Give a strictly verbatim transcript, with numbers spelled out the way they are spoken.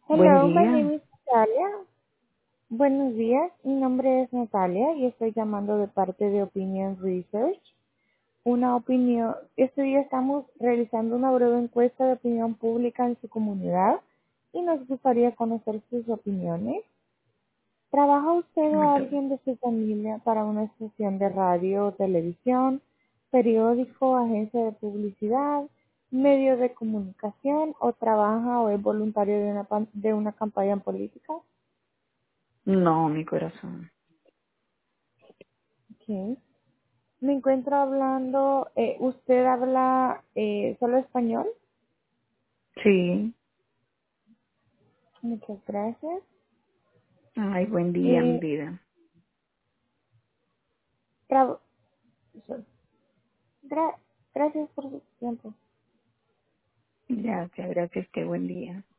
Buen Hello, my día. name is Natalia. Buenos días, mi nombre es Natalia y estoy llamando de parte de Opinion Research. Una opinión, este día estamos realizando una breve encuesta de opinión pública en su comunidad y nos gustaría conocer sus opiniones. ¿Trabaja usted o Mucho- alguien de su familia para una estación de radio o televisión, periódico, agencia de publicidad, medio de comunicación o trabaja o es voluntario de una, pan- de una campaña política? No, mi corazón. Ok. Me encuentro hablando, eh, ¿usted habla eh, solo español? Sí. Muchas gracias. Ay, buen día, mi Eh, vida. tra- sorry. Gra- gracias por su tiempo. Gracias, gracias, qué buen día.